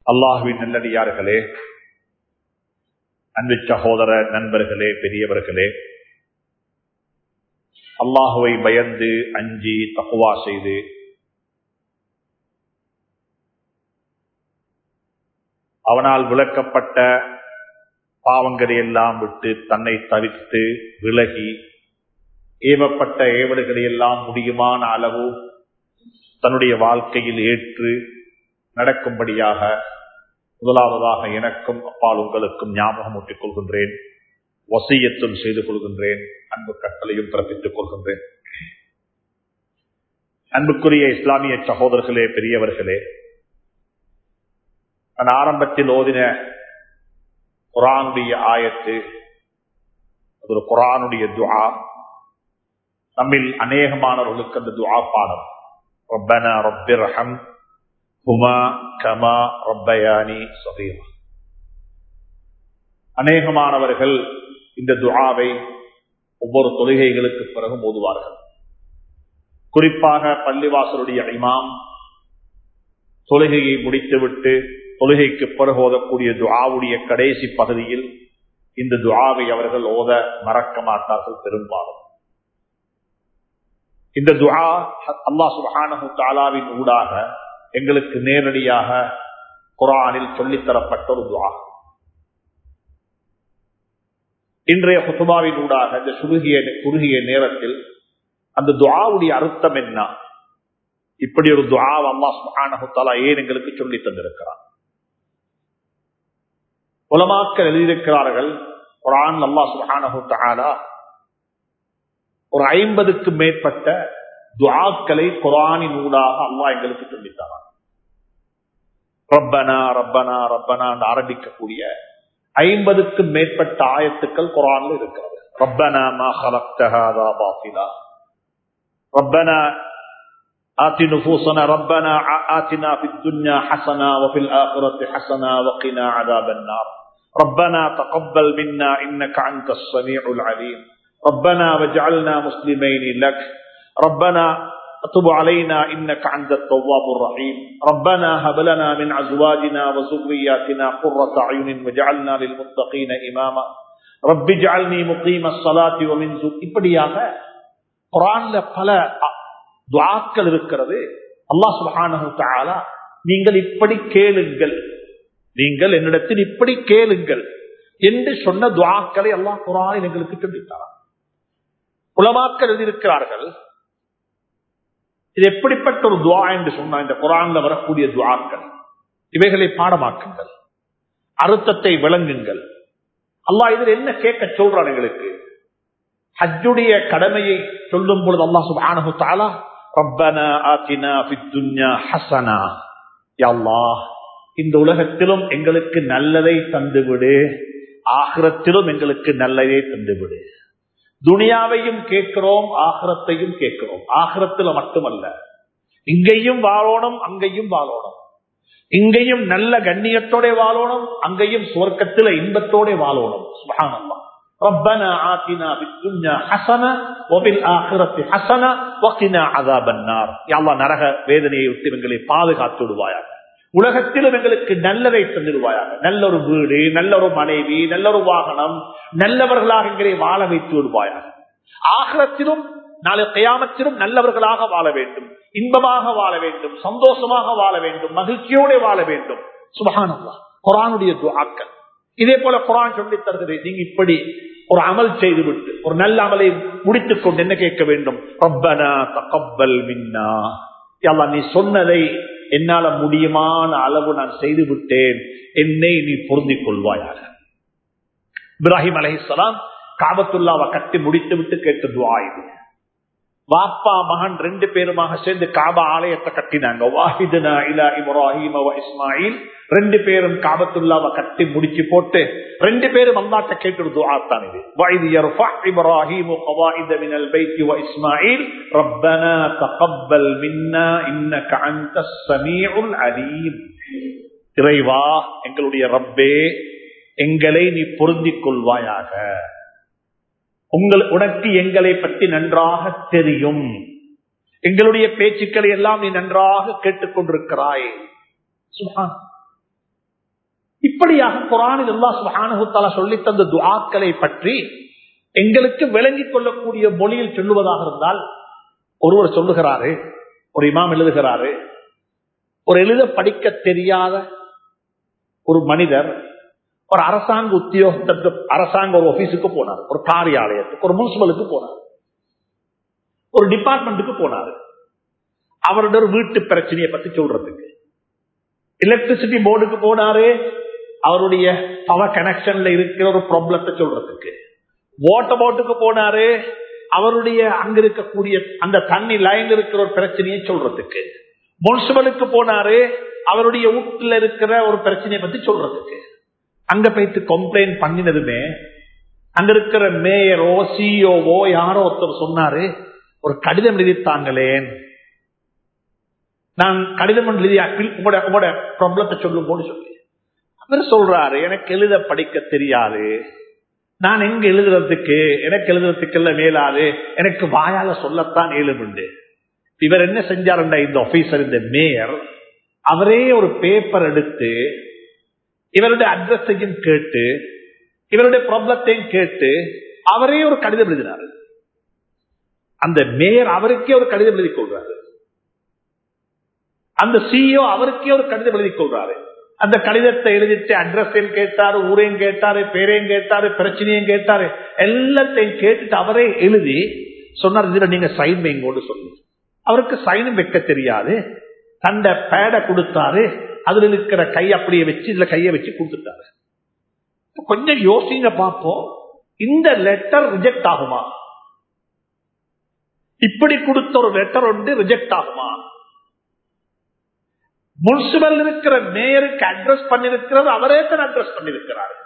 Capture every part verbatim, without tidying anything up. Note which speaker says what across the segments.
Speaker 1: அல்லாஹ்வின் நல்லடியார்களே, அன்பு சகோதர நண்பர்களே, பெரியவர்களே, அல்லாஹுவை பயந்து அஞ்சி தக்வா செய்து அவனால் விளக்கப்பட்ட பாவங்களை எல்லாம் விட்டு தன்னை தவிர்த்து விலகி ஏவப்பட்ட ஏவல்களை எல்லாம் முடியுமான அளவு தன்னுடைய வாழ்க்கையில் ஏற்று நடக்கும்படியாக முதலாவதாக எனக்கும் அப்பால் உங்களுக்கும் ஞாபகம் ஊட்டிக் கொள்கின்றேன், வசியத்தும் செய்து கொள்கின்றேன், அன்பு கட்டளையும் பிறப்பித்துக் கொள்கின்றேன். அன்புக்குரிய இஸ்லாமிய சகோதரர்களே, பெரியவர்களே, நான் ஆரம்பத்தில் ஓதின குர்ஆனுடைய ஆயத்து ஒரு குர்ஆனுடைய துஆ. நம்மில் அநேகமானவர்களுக்கு அந்த துஆ பாடம். ரப்பனா ரப்பிர்ஹம் ஹுமா கமா ரப்பயானி ஸகீரா. அநேகமானவர்கள் இந்த துஆவை ஒவ்வொரு தொழுகைகளுக்கு பிறகு ஓதுவார்கள். குறிப்பாக பள்ளிவாசலுடைய இமாம் தொழுகையை முடித்துவிட்டு தொழுகைக்கு பிறகு ஓதக்கூடிய துஆவுடைய கடைசி பகுதியில் இந்த துஆவை அவர்கள் ஓத மறக்க மாட்டார்கள். பெரும்பாலும் இந்த துஆ அல்லாஹ் சுப்ஹானஹு தஆலாவின் ஊடாக எங்களுக்கு நேரடியாக குர்ஆனில் சொல்லித்தரப்பட்ட ஒரு துஆ. இன்றைய குதுபாவின் ஊடாக இந்த சுருகிய குறுகிய நேரத்தில் அந்த துஆவுடைய அர்த்தம் என்ன, இப்படி ஒரு துஆ அல்லாஹ் சுப்ஹானஹு தஆலா ஏன் எங்களுக்கு சொல்லி தந்திருக்கிறார். உலமாக்கள் எழுதியிருக்கிறார்கள், குர்ஆன் அல்லாஹ் சுப்ஹானஹு தஆலா ஒரு ஐம்பதுக்கு மேற்பட்ட துஆக்களை குர்ஆனின் ஊடாக அல்லாஹ் எங்களுக்கு சொல்லித்தார். ரப்பனா ரப்பனா ரப்பனா என்று ஆரம்பிக்கக்கூடிய ஐம்பதுக்கு மேற்பட்ட ஆயத்துக்கள் குர்ஆனில் இருக்கிறது. ரப்பனா மா خلقت هذا باطلا ربنا آت نفوسنا ربنا آتنا في الدنيا حسنة وفي الآخرة حسنة وقنا عذاب النار ربنا تقبل منا إنك أنت السميع العليم ربنا واجعلنا مسلمين لك ربنا تب علينا إنك أنت التواب الرحيم ربنا هب لنا من أزواجنا وذرياتنا قرة أعين واجعلنا للمتقين إماما رب اجعلني مقيم الصلاة ومن ذريتي. இப்படியாக குர்ஆன்ல பல துஆக்கள் இருக்கிறது. அல்லாஹ் சுப்ஹானஹு தஆலா நீங்கள் இப்படி கேளுங்கள், நீங்கள் என்னிடத்தில் இப்படி கேளுங்கள் என்று சொன்ன துஆக்களை அல்லாஹ் குர்ஆனில் எங்களுக்கு சொல்லித்தார். உலமாக்கள் எழுதியிருக்கிறார்கள், இது எப்படிப்பட்ட ஒரு துஆ என்று சொன்ன இந்த குர்ஆன்ல வரக்கூடிய துஆக்கள், இவைகளை பாடமாக்குங்கள், அர்த்தத்தை விளங்குங்கள். அல்லாஹ் இதில் என்ன கேட்க சொல்றான் எங்களுக்கு? ஹஜ்ஜுடைய கடமையை சொல்லும் பொழுது அல்லாஹ் சுப்ஹானஹு தஆலா ரப்பனா ஆத்தினா ஃபித் துன்யா ஹஸனா, யா அல்லாஹ் இந்த உலகத்திலும் எங்களுக்கு நல்லதை தந்துவிடு, ஆகிரத்திலும் எங்களுக்கு நல்லதை தந்துவிடு. துனியாவையும் கேட்கிறோம், ஆகிரத்தையும் கேட்கிறோம். ஆகிரத்துல மட்டுமல்ல, இங்கேயும் வாழணும், அங்கேயும் வாழணும். இங்கேயும் நல்ல கண்ணியத்தோட வாழணும், அங்கேயும் சுவர்க்கத்தில இன்பத்தோட வாழணும். சுப்ஹானல்லாஹ். ரப்பனா ஆத்தினா ஃபித் துன்யா ஹஸனா வஃபில் ஆகிரத்தி ஹஸனா வகினா அஸாபன்னார். யா அல்லாஹ் நரக வேதனையை விட்டு எங்களை பாதுகாத்து விடுவாயாக, உலகத்திலும் எங்களுக்கு நல்லதை தந்துடுவாயாக. நல்ல ஒரு வீடு, நல்ல ஒரு மனைவி, நல்ல ஒரு வாகனம், நல்லவர்களாக எங்களை வாழ வைத்து விடுவாயாக. ஆகிரத்திலும் நாளை கியாமத்திலும் நல்லவர்களாக வாழ வேண்டும், இன்பமாக வாழ வேண்டும், சந்தோஷமாக வாழ வேண்டும், மகிழ்ச்சியோடு வாழ வேண்டும். சுப்ஹானல்லாஹ். குர்ஆனுடைய துஆக்கள் இதே போல குர்ஆன் சொல்லி தருகிறது. நீங்க இப்படி ஒரு அமல் செய்துவிட்டு ஒரு நல்ல அமலை முடித்துக் கொண்டு என்ன கேட்க வேண்டும்? ரப்பனா தகப்பல் மின்னா, யா அல்லாஹ் நீ சொன்னதை என்னால முடியுமான அளவு நான் செய்து விட்டேன், என்னை நீ பொருந்திக் கொள்வாயாக. இப்ராஹிம் அலைஹிஸ்ஸலாம் காபத்துல்லாவை கட்டி முடித்து விட்டு கேட்ட துஆ இது. வாப்பா மகன் ரெண்டு பேருமாக சேர்ந்து காபா ஆலயத்தை கட்டினாங்க. வாஹிதுனா இலா இப்ராஹீம வ இஸ்மாயில், ரெண்டு பேரும் காபத்துல்லாவை கட்டி முடிச்சு போட்டு ரெண்டு பேரும் அல்லாஹ்ட்ட கேட்ட துஆ தான் இது. வஇத் யர்ஃபா இப்ராஹீமு கவாயித மினல் பைத்தி வ இஸ்மாயில் ரப்பனா தகப்பல் மின்னா இன்னக அன்தஸ் ஸமீஉல் அலீம். இறைவா, எங்களுடைய ரப்பே, எங்களை நீ பொருந்திக் கொள்வாயாக, உங்கள் உனக்கு எங்களை பற்றி நன்றாக தெரியும், எங்களுடைய பேச்சுக்களை எல்லாம் நீ நன்றாக கேட்டுக்கொண்டிருக்கிறாய். சுப்ஹான். இப்படியாக குர்ஆனில் அல்லாஹ் சுப்ஹானஹு வ தஆலா சொல்லி தந்த துஆக்களை பற்றி எங்களுக்கு விளங்கிக் கொள்ளக்கூடிய மொழியில் சொல்லுவதாக இருந்தால், ஒருவர் சொல்லுகிறாரு, ஒரு இமாம் எழுதுகிறாரு, ஒரு எழுத படிக்க தெரியாத ஒரு மனிதர் ஒரு அரசாங்க உத்தியோகத்துக்கு, அரசாங்க ஒரு ஆபீஸுக்கு போனார், ஒரு காரியாலயத்துக்கு, ஒரு முனிசிபலுக்கு போனார், ஒரு டிபார்ட்மெண்ட்டுக்கு போனார். அவருடைய ஒரு வீட்டு பிரச்சனையை பத்தி சொல்றதுக்கு. எலக்ட்ரிசிட்டி போர்டுக்கு போனாரு, அவருடைய பவர் கனெக்ஷன்ல இருக்கிற ஒரு ப்ராப்ளத்தை சொல்றதுக்கு. வாட்டர் போர்டுக்கு போனாரு, அவருடைய அங்க இருக்கக்கூடிய அந்த தண்ணி லைன் இருக்கிற ஒரு பிரச்சனையை சொல்றதுக்கு. முனிசிபலுக்கு போனாரு, அவருடைய வீட்டுல இருக்கிற ஒரு பிரச்சனையை பத்தி சொல்றதுக்கு. அங்க போயிட்டு கம்ப்ளைண்ட் பண்ணினதுமே அங்க இருக்கிற மேயரோ சிஇஓவோ யாரோ ஒருத்தர் சொன்னாரு, ஒரு கடிதம் எழுதித்தாங்களேன், நான் கடிதம் எழுதி உங்களோட உங்களோட ப்ராப்ளத்தை சொல்லும் போது சொல்லி. அவர் சொல்றாரு, எனக்கு எழுத படிக்க தெரியாது, நான் எங்க எழுதுறதுக்கு, எனக்கு எழுதுறதுக்கு எல்லாம் மேலாது, எனக்கு வாயால சொல்லத்தான் ஏழுமுண்டு. இவர் என்ன செஞ்சாருண்டா, இந்த ஆபீசர், இந்த மேயர், அவரே ஒரு பேப்பர் எடுத்து இவருடைய அட்ரஸையும் கேட்டு இவருடைய ப்ராப்ளத்தையும் கேட்டு அவரே ஒரு கடிதம் எழுதினாரு. அந்த மேயர் அவருக்கே ஒரு கடிதம் எழுதி கொள்றாரு, அந்த சிஇஓ அவருக்கே ஒரு கடிதம் எழுதி கொள்றாரு. அந்த கடிதத்தை எழுதிட்டு அட்ரஸையும் கேட்டாரு, ஊரையும் கேட்டாரு, பேரையும் கேட்டாரு, பிரச்சனையும் கேட்டாரு, எல்லாத்தையும் கேட்டுட்டு அவரே எழுதி சொன்னார், இதுல நீங்க சைன் வைங்கோடு சொல்லி. அவருக்கு சைனும் வைக்க தெரியாது, தண்ட பேட கொடுத்தாரு, அதுல இருக்கிற கை அப்படியே வச்சு இதுல கைய வச்சு கொடுத்துட்டாரு. கொஞ்சம் யோசிங்க பார்ப்போம், இந்த லெட்டர் ரிஜெக்ட் ஆகுமா? இப்படி கொடுத்த ஒரு லெட்டர் ஒன்று ரிஜெக்ட் ஆகுமா? முனிசிபல் இருக்கிற மேயருக்கு அட்ரஸ் பண்ணிருக்கிறது அவரே தான் அட்ரஸ் பண்ணிருக்கிறார்,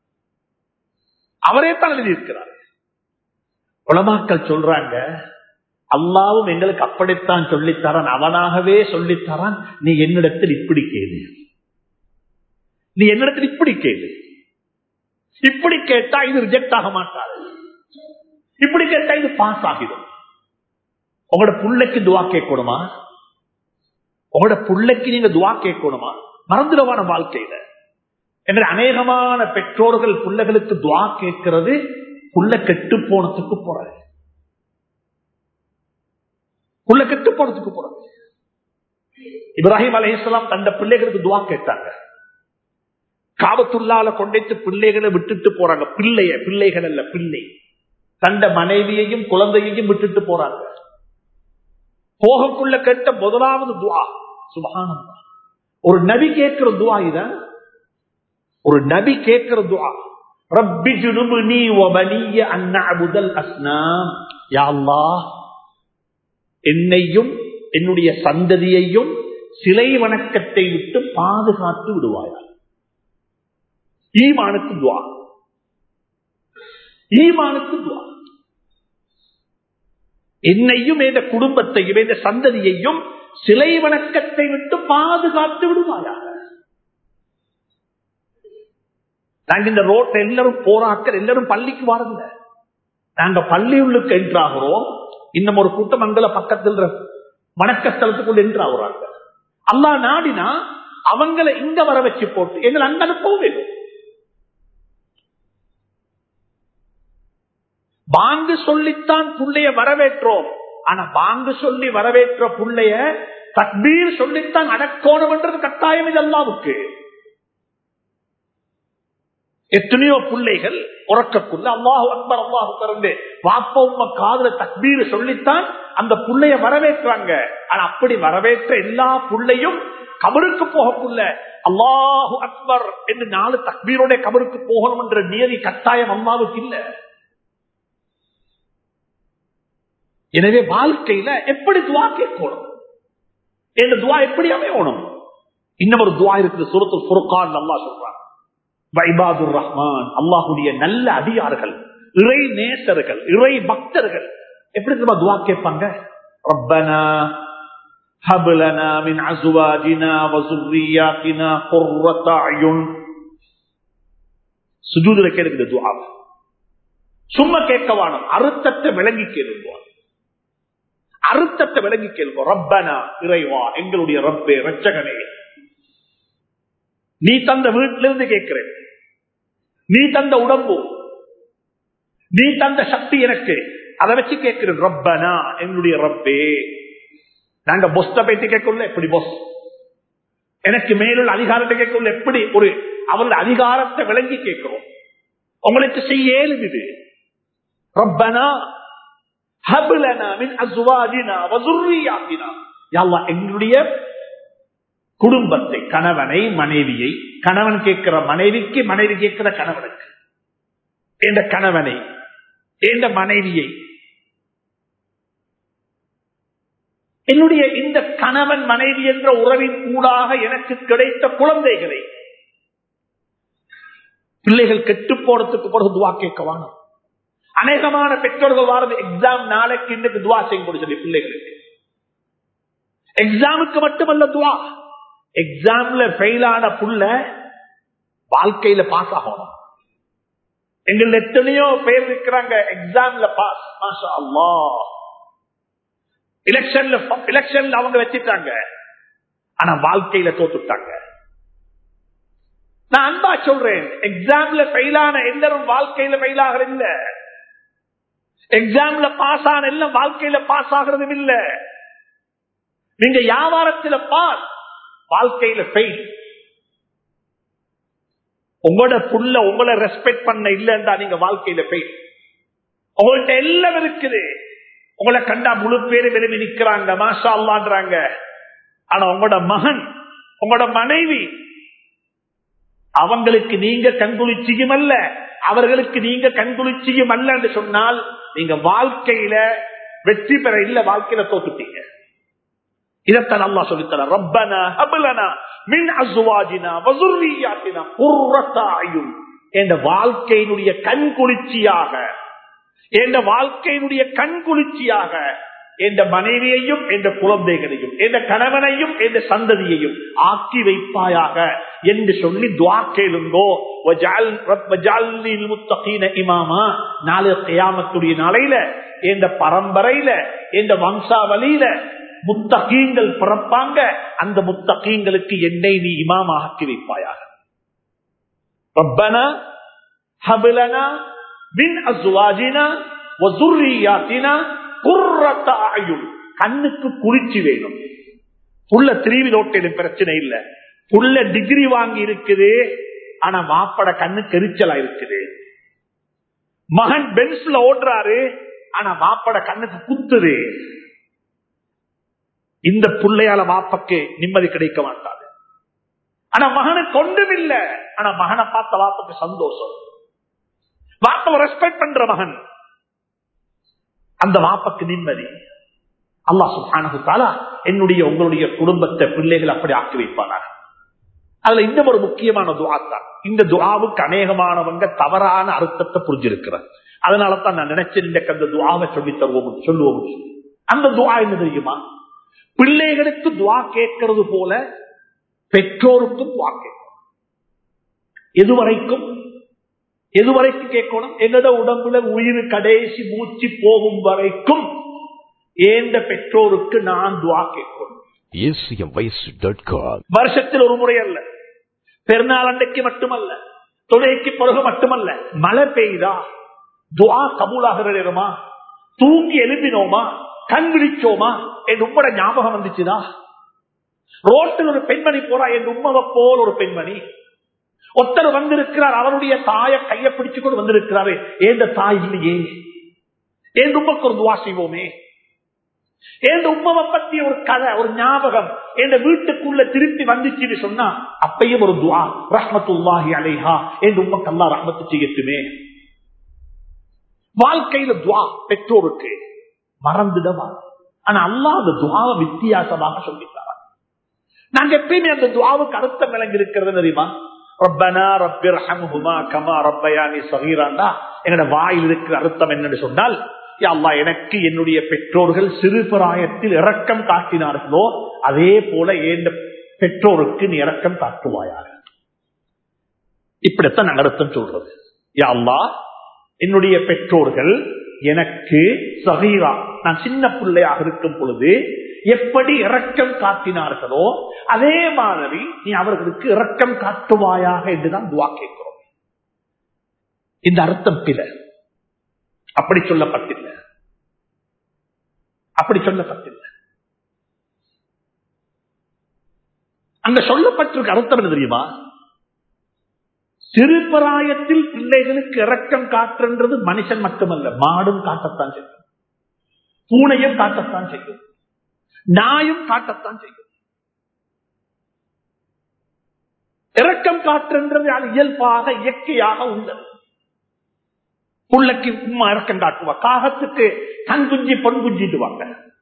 Speaker 1: அவரே தான் எழுதியிருக்கிறார். உலமாக்கள் சொல்றாங்க, அல்லாவும் எங்களுக்கு அப்படித்தான் சொல்லித்தரான், அவனாகவே சொல்லித்தரான், நீ என்னிடத்தில் இப்படி கேளு, நீ என்னிடத்தில் இப்படி கேளு, இப்படி கேட்டா இது ரிஜெக்ட் ஆக மாட்டாரு, இப்படி கேட்டா இது பாஸ் ஆகிடும். உங்களோட புள்ளைக்கு துவா கேட்கணுமா? உங்களோட புள்ளைக்கு நீங்க துவா கேட்கணுமா? மறந்துடவான வாழ்க்கையில என்ற அநேகமான பெற்றோர்கள் பிள்ளைகளுக்கு துவா கேட்கிறது புள்ள கெட்டு போனதுக்கு போறது, புள்ள கெட்டு போனதுக்கு போறது. இப்ராஹிம் அலைஹிஸ்ஸலாம் தந்த பிள்ளைகளுக்கு துவா கேட்டாங்க, காபத்துல்லால கொண்டைத்து பிள்ளைகளை விட்டுட்டு போறாங்க, பிள்ளைய பிள்ளைகள் அல்ல பிள்ளை, தந்த மனைவியையும் குழந்தையையும் விட்டுட்டு போறாங்க. போகக்குள்ள கேட்ட முதலாவது துவா சுப்ஹானல்லாஹ், ஒரு நபி கேட்கிற துவா இத, ஒரு நபி கேட்கிற துவா, ரப்பி ஜுனுப்னி வ பனிய அன் நஅபுதல் அஸ்னாம், யா அல்லாஹ் என்னையும் என்னுடைய சந்ததியையும் சிலை வணக்கத்தை விட்டு பாதுகாத்து விடுவாயா. ஈமானுக்கு துவா, ஈமானுக்கு துவா, என்னையும் என்ற குடும்பத்தையும் என்ற சந்ததியையும் சிலை வணக்கத்தை விட்டு பாதுகாத்து விடுவாயாக. நாங்க இந்த ரோட்ல எல்லாரும் போராக்கள், எல்லாரும் பள்ளிக்கு வாருங்க, நாங்க பள்ளி உள்ளுக்கு என்றாகிறோம், இன்னும் ஒரு கூட்டம் அங்கல பக்கத்தில் வணக்க ஸ்தலத்துக்குள்ள என்றாகிறாங்க. அல்லாஹ் நாடினா அவங்களை இங்க வர வச்சு போட்டு எங்களை அங்க அனுப்பவும் வேணும். பாங்கு சொல்லித்தான் புள்ளைய வரவேற்றோம், ஆனா பாங்கு சொல்லி வரவேற்ற புள்ளைய தக்பீர் சொல்லித்தான் அடக்கோணம் என்றது கட்டாயம் இது அல்லாஹ்வுக்கு. எத்தனையோ பிள்ளைகள் உறக்கக்குள்ள அல்லாஹு அக்பர் அல்லாஹு அக்பர் வாப்பா உம்மா காதுல தக்பீர் சொல்லித்தான் அந்த புள்ளைய வரவேற்றாங்க. ஆனா அப்படி வரவேற்ற எல்லா புள்ளையும் கபருக்கு போகக்குள்ள அல்லாஹு அக்பர் என்று நாலு தக்பீரோட கபருக்கு போகணும் என்ற நியதி கட்டாயம் அல்லாஹ்வுக்கு இல்ல. எனவே வாழ்க்கையில எப்படி துவா கேட்கணும், இந்த துவா எப்படி அமையணும்? இன்னும் ஒரு துவா இருக்குது, சூரத்துல் ஃபுர்கான் அல்லாஹ் சொல்றான், வைபாதுர் ரஹ்மான், அல்லாஹ்வுடைய நல்ல அடியார்கள், இறை நேசர்கள், இறை பக்தர்கள் எப்படி தெரியுமா துவா கேட்பாங்க? ரப்பனா ஹப் லனா மின் அஸ்வாஜினா வ ஸுர்ரியாத்தினா குர்ரத அயுன். சுஜூதுல கேட்கிற துவா, சும்மா கேட்கவானம், அர்த்தத்தை விளங்கி கேளுங்க, அர்த்தத்தை விளங்கி கேளுங்க. ரப்பனா, இறைவா, எங்களுடைய ரப்பே, ரட்சகனே, நீ தந்த வீட்டிலிருந்து கேட்கிறேன், நீ தந்த உடம்பு, நீ தந்த சக்தி எனக்கு, அதை வச்சு கேட்கிறேன். ரப்பனா, என்னுடைய ரப்பே. நாங்க பொஸ்ட பேட்டி கேட்கல, எப்படி பொஸ் எனக்கு மேலுள்ள அதிகாரத்தை கேட்கல, எப்படி ஒரு அவருடைய அதிகாரத்தை விளங்கி கேட்கிறோம். உங்களுக்கு செய்ய இது. ரப்பனா ஹப்லனா மின் அஸ்வாஜினா வ ذُرِّيَّاتِنَا, யா அல்லாஹ் எங்களுடைய குடும்பத்தை, கணவனை, மனைவியை, கணவன் கேட்கிற மனைவிக்கு, மனைவி கேட்கிற கணவனுக்கு, என்ற கணவனை, என்ற மனைவியை, என்னுடைய இந்த கணவன் மனைவி என்ற உறவின் கூடாக எனக்கு கிடைத்த குழந்தைகளை, பிள்ளைகள் கெட்டு போறதுக்கு பிறகு துவா கேட்கவான. அநேகமான பெற்றோர்கள் வாரது எக்ஸாம் நாளைக்கு இன்னைக்கு துவா செய்ய சொல்லி பிள்ளைகளுக்கு. எக்ஸாமுக்கு மட்டுமல்ல துவா, எக்ஸாம்ல ஃபெயில் ஆன புள்ள வாழ்க்கையில பாஸ் ஆகணும். எங்கள் எத்தனையோ பேர் இருக்கிறாங்க எக்ஸாம்ல பாஸ், மாஷா அல்லாஹ். எலெக்ஷன்ல எலெக்ஷன்ல அவங்க வச்சிட்டாங்க, ஆனா வாழ்க்கையில தோத்துட்டாங்க. நான் அன்பா சொல்றேன், எக்ஸாம்ல ஃபெயில் ஆன எல்லாரும் வாழ்க்கையில ஃபெயில் ஆகிறது இல்ல, எக்ஸாம்ல பாஸ் ஆன எல்லாம் வாழ்க்கையில பாஸ் ஆகிறதும் இல்ல. நீங்க வியாபாரத்தில் பாஸ், வாழ்க்கையில ஃபெயில். உங்களோட புள்ள உங்களை ரெஸ்பெக்ட் பண்ண இல்லைன்றா நீங்க வாழ்க்கையில ஃபெயில். உங்கள்கிட்ட எல்லாம் இருக்குது, உங்களை கண்டா முழு பேரு விரும்பி நிக்கிறாங்க, மாஷா அல்லாஹ்ன்றாங்க. ஆனா உங்களோட மகன், உங்களோட மனைவி, அவங்களுக்கு நீங்க கண்குளிச்சியும் அல்ல, அவர்களுக்கு நீங்க கண்குளிச்சியும் அல்ல என்று சொன்னால் நீங்க வாழ்க்கையில வெற்றி பெற இல்ல, வாழ்க்கையில தோத்துட்டீங்க. இதத்தான் அல்லாஹ் சொல்லித்தர, ரப்பனா ஹப்லனா மின் அஸ்வாஜினா வ ذُرِّيَّاتِنَا குர்ரத அயுன், என்ற வாழ்க்கையினுடைய கண்குளிர்ச்சியாக, என்ற வாழ்க்கையினுடைய கண்குளிர்ச்சியாக என்ற மனைவியையும், என்ற குழந்தைகளையும், என்ற கணவனையும், என்ற சந்ததியையும் ஆக்கி வைப்பாயாக என்று சொல்லி துஆ கேளுங்கோ. வஜஅல் ரப்பஜஅல்லில் முத்தகீன இமாமா, நாளை கியாமத்துடைய நாளையில, என்ற பரம்பரையில, என்ற வம்சாவளியில முத்தகீங்கள் பிறப்பாங்க. அந்த முத்தகீங்களுக்கு என்னை நீ இமாமா ஆக்கி வைப்பாயாக. ரப்பனா ஹப்லனா மின் அஸ்வாஜினா வ ذُرِّيَّاتِنَا குர்ரத அயுன், கண்ணுக்கு குளிர்ச்சி வேணும். புள்ள திருவிழா ஓட்டையிலும் பிரச்சனை இல்ல, புள்ள டிகிரி வாங்கி இருக்குது, ஆனா மாப்பட கண்ணுக்கு எரிச்சலா இருக்குது. மகன் பென்ஸ்ல ஓடுறாரு, ஆனா மாப்பட கண்ணுக்கு குத்துது. இந்த புள்ளையால வாப்பக்கு நிம்மதி கிடைக்க மாட்டாது. ஆனா மகனுக்கு ஒன்றும் இல்ல, ஆனா மகனை பார்த்த வாப்பக்கு சந்தோஷம். வாப்ப ரெஸ்பெக்ட் பண்ற மகன், அந்த வாப்பக்கு நிம்மதி. அல்லாஹ் சுப்ஹானஹு வ தஆலா என்னுடைய உங்களுடைய குடும்பத்தை, பிள்ளைகள் அப்படி ஆக்கி வைப்பானார். அதுல இன்னும் ஒரு முக்கியமான துஆ தான். இந்த துஆவுக்கு அநேகமானவங்க தவறான அர்த்தத்தை புரிஞ்சிருக்கிறார். அதனால தான் நான் நினைச்சேன் இந்த அந்த துஆவை சொல்லி தருவோம் சொல்லுவோம். அந்த துஆ என்ன தெரியுமா? பிள்ளைகளுக்கு துஆ கேட்கிறது போல பெற்றோருக்கும் துஆ கேட்கணும். எதுவரைக்கும் எதுவரைக்கும் கேட்கணும்? எங்கட உடம்புல உயிர் கடைசி மூச்சு போகும் வரைக்கும் ஏந்த பெற்றோருக்கு நான் துஆ கேட்கணும். வருஷத்தில் ஒரு முறை அல்ல, பெருநாள் அன்றைக்கு மட்டுமல்ல, தொழுகைக்கு பிறகு மட்டுமல்ல, மழை பெய்தா துஆ கபூலாகிற நேரமா, தூங்கி எழுப்பினோமா, கண் விழிச்சோமா, என் உம்மட ஞாபகம் வந்துச்சுதா, ரோட்டில் ஒரு பெண்மணி போறா, என் உம்மவை போல் ஒரு பெண்மணி, ஒருத்தர் வந்திருக்கிறார், அவருடைய தாயை கையை பிடிச்சு கொண்டு வந்திருக்கிறாரு, ஏந்த தாய் இல்லையே, என் உம்மக்கு ஒரு துஆ செய்வோமே, என் உம்மவை பத்தி ஒரு கதை, ஒரு ஞாபகம் என் வீட்டுக்குள்ள திருப்பி வந்துச்சுன்னு சொன்னா அப்பையும் ஒரு துஆ, ரஹ்மத்துல்லாஹி அலைஹா, என் உம்மக்கு அல்லாஹ் ரஹ்மத்து செய்யட்டுமே. வாழ்க்கையில துஆ பெற்றோருக்கு மறந்துடவா, ஆனா அல்லாஹ் அந்த துஆவை வித்தியாசமாக சொல்லிட்டார். நாங்க எப்பயுமே அந்த துஆவுக்கு அர்த்தம் விளங்கி இருக்கிறது தெரியுமா? ரப்பனா ரப்பிர்ஹம்ஹுமா கமா ரப்பயானி ஸகீரா, எங்கட வாயில் இருக்கிற அர்த்தம் என்னன்னு சொன்னால், யா அல்லாஹ் எனக்கு என்னுடைய பெற்றோர்கள் சிறு பிராயத்தில் இரக்கம் காட்டினார்களோ அதே போல என் பெற்றோருக்கு நீ இரக்கம் காட்டுவாயாக. இப்படித்தான் நாங்க அர்த்தம் சொல்றது. யா அல்லாஹ் என்னுடைய பெற்றோர்கள் எனக்கு ஸகீரா, நான் சின்ன பிள்ளையாக இருக்கும் பொழுது எப்படி இரக்கம் காட்டினார்களோ அதே மாதிரி நீ அவர்களுக்கு இரக்கம் காட்டுவாயாக என்றுதான் துவா கேட்கிறோம். இந்த அர்த்தம் பிற, அப்படி சொல்லப்பட்டில்லை, அப்படி சொல்லப்பட்டில்லை. அங்க சொல்லப்பட்டிருக்க அர்த்தம் என்ன தெரியுமா? சிறுபிராயத்தில் பிள்ளைகளுக்கு இரக்கம் காட்டுன்றது மனுஷன் மட்டுமல்ல, மாடும் காட்டத்தான் செய்யும், பூனையும் காட்டத்தான் செய்யும், நாயும் காட்டத்தான் செய்யும். இரக்கம் காட்டுன்றது அது இயல்பாக இயற்கையாக உள்ளது. புள்ளைக்கு உம்மா இரக்கம் காட்டுவா, காகத்துக்கு தன் குஞ்சி பொன் குஞ்சிடுவாங்க.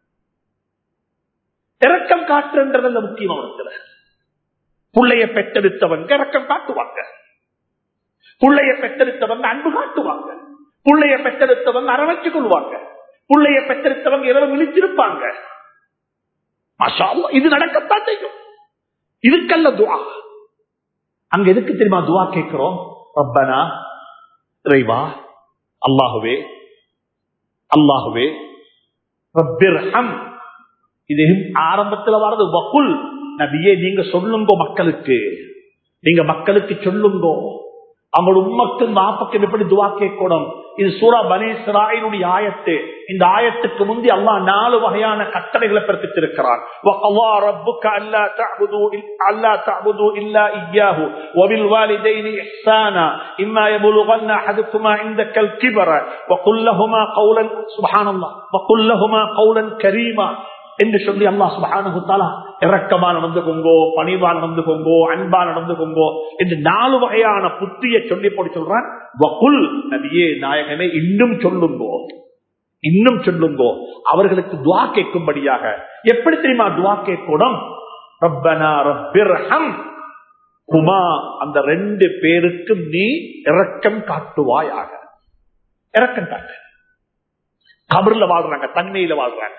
Speaker 1: இரக்கம் காட்டுன்றதுல முக்கியமான புள்ளைய பெற்றெடுத்தவங்க இரக்கம் காட்டுவாங்க, புள்ளைய பெற்றெடுத்தவங்க அன்பு காட்டுவாங்க, புள்ளைய பெற்றெடுத்தவங்க அரவணைச்சு கொள்வாங்க, புள்ளைய பெற்றெடுத்தவங்க இரவு விழித்திருப்பாங்க. மாஷா அல்லாஹ், இது நடக்கத்தான் செய்யும். இதுக்கல்ல துஆ. அங்க எதுக்கு தெரியுமா துஆ கேட்கிறோம்? ரப்பனா, இறைவா, அல்லாஹுவே, அல்லாஹுவே, ரப்பிர்ஹம். இது ஆரம்பத்தில் வரது வகுல். நபியே நீங்க சொல்லுங்க மக்களுக்கு, நீங்க மக்களுக்கு சொல்லுங்க, அவங்களோட உம்மக்கும் வாப்பக்கும் எப்படி துவா கேட்கணும். இது சூரா பனி இஸ்ராயீலுடைய ஆயத்து. இந்த ஆயத்துக்கு முந்தி அல்லாஹ் நாலு வகையான கட்டளைகளை பிறப்பித்திருக்கிறான். வகல்லா ரப்புக அல்லா தஅபுது அல்லா தஅபுது இல்லா இய்யாஹு வபில் வாலிதைனி இஹ்சானா இம்மா யபலுகன்ன அஹதுகுமா இந்தக்கல் கிபர வகுல் லஹுமா கௌலன் சுப்ஹானல்லாஹ் வகுல் லஹுமா கௌலன் கரீமா என்று சொல்லி அல்லாஹ் சுப்ஹானஹு வ தஆலா இரக்கமா நடந்துகோங்கோ, பணிவா நடந்துகோங்கோ, அன்பா நடந்துகோங்கோ என்று நாலு வகையான புத்தியை சொல்லி போட்டு சொல்றான். வகுல், நபியே நாயகமே இன்னும் சொல்லுங்கோ, இன்னும் சொல்லுங்கோ, அவர்களுக்கு துஆ கேட்கும்படியாக. எப்படி தெரியுமா துஆ கேட்கணும்? ரப்பனா ரப்பிர்ஹம் ஹுமா, அந்த ரெண்டு பேருக்கும் நீ இரக்கம் காட்டுவாயாக. இரக்கம் காட்டு. கபர்ல வாழ்றாங்க, தன்மையில வாழ்றாங்க,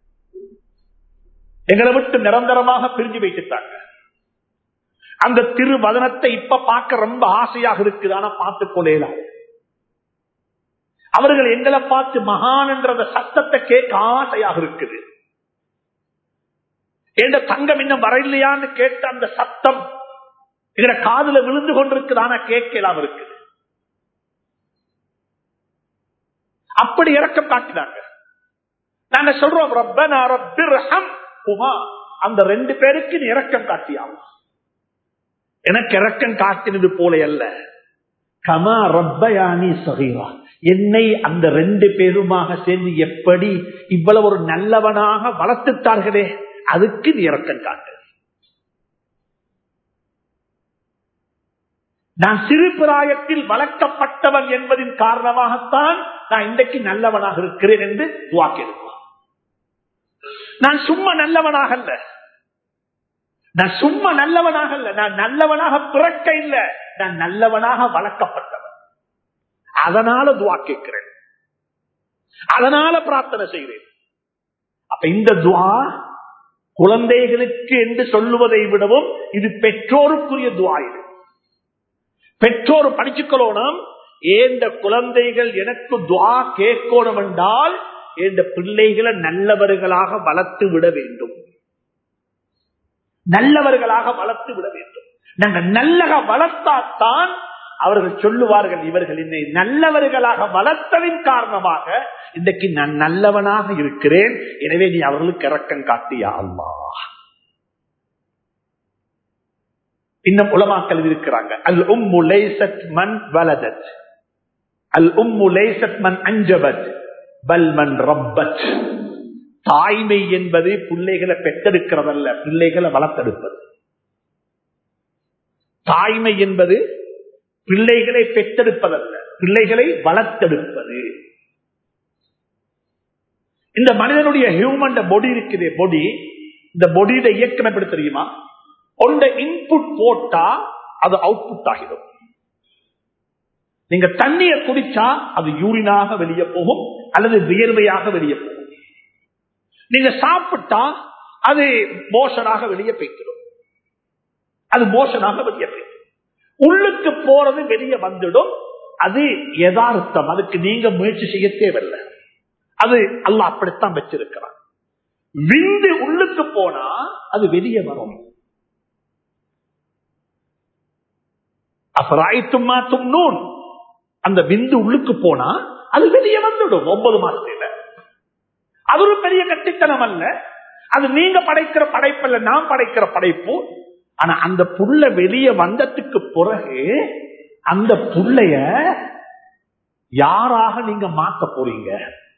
Speaker 1: எங்களை விட்டு நிரந்தரமாக பிரிஞ்சு வைத்துட்டாங்க. அந்த திருவதனத்தை இப்ப பார்க்க ரொம்ப ஆசையாக இருக்குது, ஆனா பார்த்துக் கொள்ளலாம். அவர்கள் எங்களை பார்த்து மகான் என்ற சத்தத்தை கேட்க ஆசையாக இருக்குது. என்ற தங்கம் இன்னும் வரையிலையான்னு கேட்ட அந்த சத்தம் எங்களை காதுல விழுந்து கொண்டிருக்குது, ஆனா கேட்கலாம் இருக்குது. அப்படி இரக்கம் காட்டினாங்க. நாங்க சொல்றோம் ரப்பனா ரப்பிர்ஹம் ஹுமா, அந்த ரெண்டு பேருக்கு நீ இரக்கம் காட்டியாமா. எனக்கு இரக்கம் காட்டினது போல அல்ல, கமா ரப்பயானி சகீரா, என்னை அந்த ரெண்டு பேருமாக சேர்ந்து எப்படி இவ்வளவு ஒரு நல்லவனாக வளர்த்துட்டார்களே, அதுக்கு நீ இரக்கம் காட்டு. நான் சிறு பிராயத்தில் வளர்க்கப்பட்டவன் என்பதின் காரணமாகத்தான் நான் இன்றைக்கு நல்லவனாக இருக்கிறேன் என்று துஆ கேட்கிறேன். நான் சும்மா நல்லவனாக அல்ல, நான் சும்மா நல்லவனாக அல்ல, நான் நல்லவனாக பிறக்க இல்ல, நான் நல்லவனாக வளர்க்கப்பட்டவன். அதனால துஆ கேட்கிறேன், அதனால பிரார்த்தனை செய்கிறேன். அப்ப இந்த துஆ குழந்தைகளுக்கு என்று சொல்லுவதை விடவும் இது பெற்றோருக்குரிய துஆ. இது பெற்றோர் படிச்சுக்கொள்ளணும். ஏந்த குழந்தைகள் எனக்கு துஆ கேட்கணும் என்றால் இந்த பிள்ளைகளை நல்லவர்களாக வளர்த்து விட வேண்டும், நல்லவர்களாக வளர்த்து விட வேண்டும். நாங்கள் நல்லக வளர்த்தாத்தான் அவர்கள் சொல்லுவார்கள், இவர்கள் என்னை நல்லவர்களாக வளர்த்ததின் காரணமாக இன்றைக்கு நான் நல்லவனாக இருக்கிறேன், எனவே நீ அவர்களுக்கு இரக்கம் காட்டியா அல்லாஹ். இன்னும் உலமாக்கள் இருக்கிறாங்க, அல் உம்மு லைஸத் மன் வலதத், அல் உம்மு லைஸத் மன் அன்ஜபத் பல் மன் ரப்பத். தாய்மை என்பது பிள்ளைகளை பெற்றெடுக்கிறதல்ல, பிள்ளைகளை வளர்த்தெடுப்பது. தாய்மை என்பது பிள்ளைகளை பெற்றெடுப்பதல்ல, பிள்ளைகளை வளர்த்தெடுப்பது. இந்த மனிதனுடைய ஹியூமன் பாடி இருக்குது, பாடி, இந்த பாடியோட இயக்கம் எப்படி தெரியுமா? ஒன்ற இன்புட் போட்டா அது அவுட்புட் ஆகிடும். நீங்க தண்ணியை குடிச்சா அது யூரினாக வெளியே போகும் அல்லது வியர்வையாக வெளியே போகும். நீங்க சாப்பிட்டா அது மோஷனாக வெளியே போய்த்திடும், அது மோஷனாக வெளியே போய்த்திடும். உள்ளுக்கு போறது வெளியே வந்துடும், அது யதார்த்தம், அதுக்கு நீங்க முயற்சி செய்ய தேவையில்லை, அது அல்லாஹ் அப்படித்தான் வச்சிருக்கிறான். விந்து உள்ள உள்ளுக்கு போனா அது வெளியே வரும். அபராய்த்துமா தும்னூன், அந்த விந்து உள்ளுக்கு போனா அது வெளியே வந்துடும் ஒன்பது மாசத்துல. அது ஒரு பெரிய கட்டித்தனம் அல்ல, அது நீங்க படைக்கிற படைப்பு அல்ல, நாம் படைக்கிற படைப்பு. ஆனா அந்த புள்ள வெளியே வந்ததுக்கு பிறகு அந்த புள்ளைய யாராக நீங்க மாத்த போறீங்க?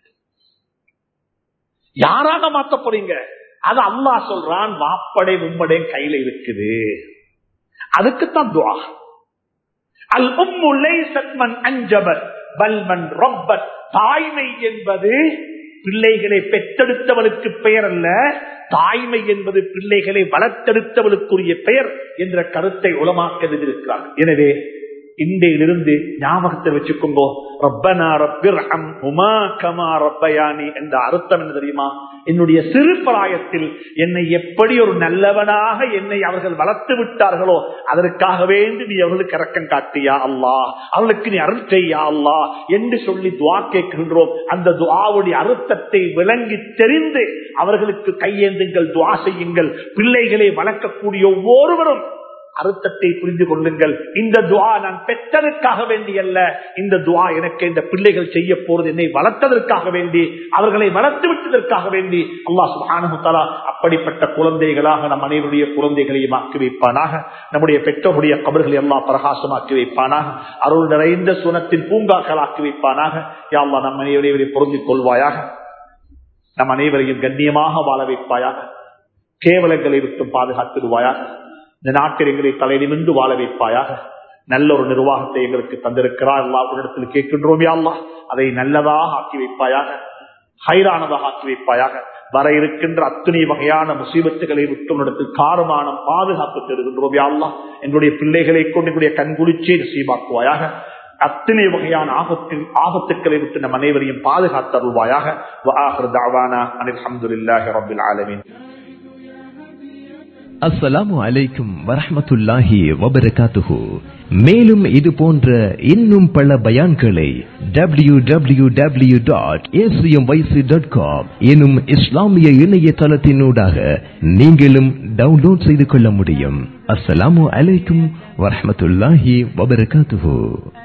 Speaker 1: யாராக மாத்த போறீங்க? அது அல்லாஹ் சொல்றான், வாப்படை உம்மடை கையில இருக்குது. அதுக்குத்தான் துஆ. அல் உம்மு லைஸத் மன் அன்ஜபத் பல் மன் ரப்பத். தாய்மை என்பது பிள்ளைகளை பெற்றெடுத்தவளுக்கு பெயர் அல்ல, தாய்மை என்பது பிள்ளைகளை வளர்த்தெடுத்தவளுக்குரிய பெயர் என்ற கருத்தை உலமாக்க இருக்கிறார். எனவே இன்றையிலிருந்து ஞாபகத்தை வச்சுக்கோங்க, ரப்பனா ரப்பிர்ஹம்ஹுமா கமா ரப்பயானி என்ற அர்த்தம் என்ன தெரியுமா? என்னுடைய சிறு பிராயத்தில் என்னை எப்படி ஒரு நல்லவனாக என்னை அவர்கள் வளர்த்து விட்டார்களோ அதற்காக வேண்டி நீ அவர்களுக்கு இரக்கம் காட்டியா அல்லாஹ், அவர்களுக்கு நீ அருள் செய்யா அல்லாஹ் என்று சொல்லி துஆ கேட்கின்றோம். அந்த துஆவுடைய அர்த்தத்தை விளங்கி தெரிந்து அவர்களுக்கு கையேந்துங்கள், துஆ செய்யுங்கள். பிள்ளைகளை வளர்க்கக்கூடிய ஒவ்வொருவரும் அர்த்தத்தை புரிந்து கொள்ளுங்கள். இந்த துஆ நான் பெற்றதற்காக வேண்டி அல்ல, இந்த துஆ எனக்கு இந்த பிள்ளைகள் செய்ய போறது என்னை வளர்த்ததற்காக வேண்டி, அவர்களை வளர்த்து விட்டதற்காக வேண்டி. அல்லாஹ் சுப்ஹானஹு வ தஆலா அப்படிப்பட்ட குழந்தைகளாக நம் அனைவருடைய குழந்தைகளையும் ஆக்கி வைப்பானாக. நம்முடைய பெற்றோருடைய கபர்களை எல்லாம் பிரகாசமாக்கி வைப்பானாக. அருள் நிறைந்த சுனத்தின் பூங்காக்கள் ஆக்கி வைப்பானாக. யா அல்லாஹ் நம் அனைவரையும் பொருந்திக் கொள்வாயாக. நம் அனைவரையும் கண்ணியமாக வாழ வைப்பாயாக. கேவலங்களை விட்டு பாதுகாத்திடுவாயாக. இந்த நாட்டில் எங்களை தலை நிமிர்ந்து வாழ வைப்பாயாக. நல்ல ஒரு நிர்வாகத்தை எங்களுக்கு தந்திருக்கிறார், எல்லா கேட்கின்றோம். யா அல்லாஹ் அதை நல்லதாக ஆக்கி வைப்பாயாக, ஹைரானதாக ஆக்கி வைப்பாயாக. வர இருக்கின்ற அத்தனை வகையான முசீபத்துகளை விட்டு உன்னிடத்தில் காரமான பாதுகாப்பு தருகின்றோம். யா அல்லாஹ் எங்களுடைய பிள்ளைகளை கொண்டு எங்களுடைய கண்குளிச்சே நசீபாக்குவாயாக. அத்தனை வகையான ஆபத்தில் ஆபத்துக்களை விட்டு நம் அனைவரையும் பாதுகாத்தருள்வாயாக. வ ஆகிரு தஅவானா அனில் ஹம்துலில்லாஹி ரப்பில் ஆலமீன்.
Speaker 2: அஸ்ஸலாமு அலைக்கும் வரஹ்மத்துல்லாஹி வபரகாத்துஹு. மேலும் இது போன்ற இன்னும் பல பயான்களை W W W dot A C M Y C dot com எனும் இஸ்லாமிய இணையதளத்தினூடாக நீங்களும் டவுன்லோட் செய்து கொள்ள முடியும். அஸ்ஸலாமு அலைக்கும் வரஹ்மத்துல்லாஹி வபரகாத்துஹு.